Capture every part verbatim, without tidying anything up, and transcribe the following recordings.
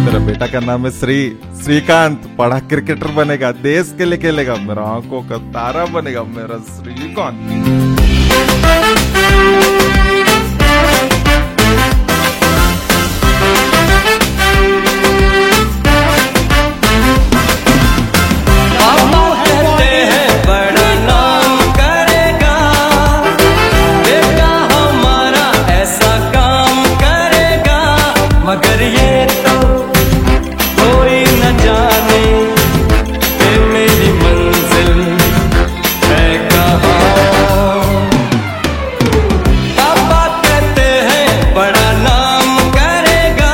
मेरा बेटा का नाम है श्री श्रीकांत, बड़ा क्रिकेटर बनेगा, देश के लिए खेलेगा, मेरा आंखों का तारा बनेगा मेरा श्रीकांत। मगर ये तो कोई न जाने कि मेरी मंजिल है कहाँ। पापा कहते हैं बड़ा नाम करेगा,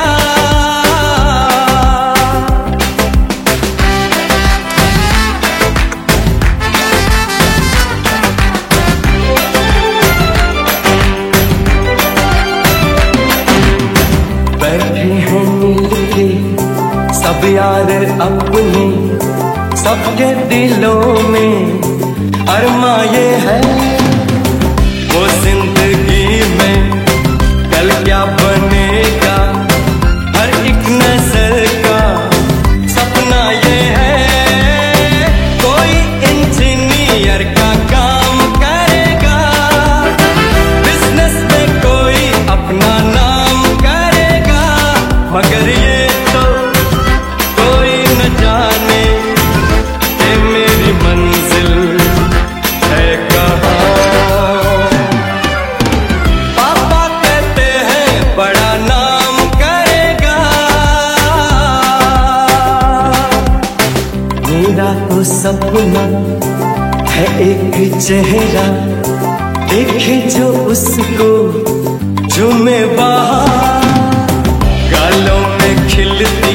बैठे हैं मिलके सब यार अपने, सबके दिलों में अरमा ये है वो जिंदगी में कल क्या बनेगा, हर एक नस्ल का सपना ये है कोई इंजीनियर का काम करेगा, बिजनेस में कोई अपना नाम करेगा। मगर ये तो कोई न जाने कि मेरी मंजिल है कहाँ। पापा कहते हैं बड़ा नाम करेगा, मेरा तो सपना है एक चेहरा देखे जो उसको झूमे बाहर, गालों में खिलती